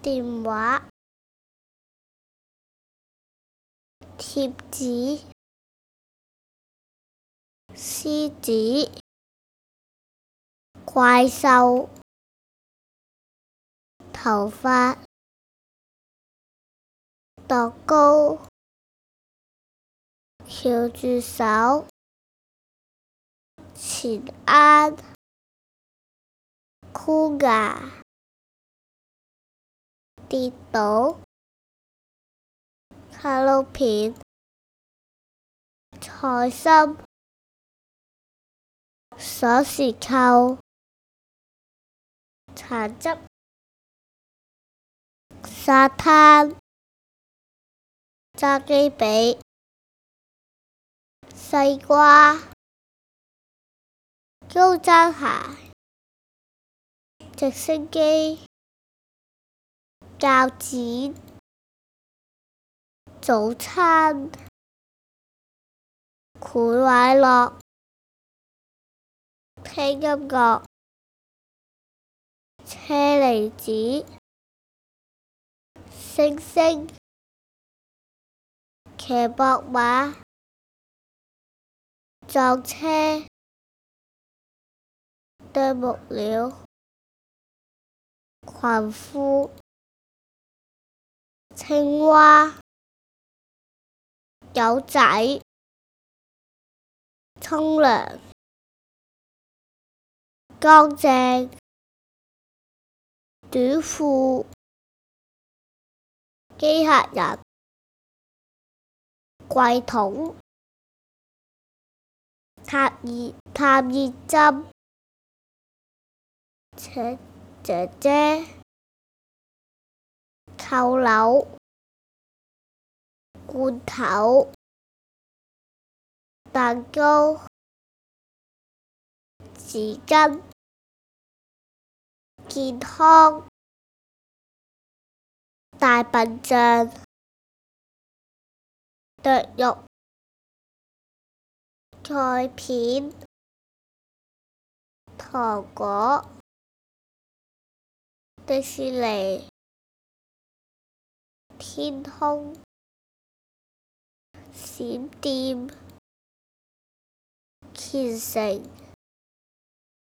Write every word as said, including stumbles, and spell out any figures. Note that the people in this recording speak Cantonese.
電話、貼紙、獅子、怪獸、頭髮、樂高、翹住手、錢罌、箍牙、跌倒、卡路片、菜心、鎖匙扣、橙汁、沙灘、揸機髀、西瓜、高踭鞋、直升機、鉸剪、早餐、賄拐樂、聽音樂、車厘子、星星、騎膊馬、撞車、啄木鳥、裙褲、青蛙、狗仔、沖涼、乾淨、短褲、機械人、櫃桶、探熱探熱針、姐姐、扣鈕、罐頭、蛋糕、紙巾、健康、大笨象、剁肉、菜片、糖果、迪士尼、天空、閃電、虔誠。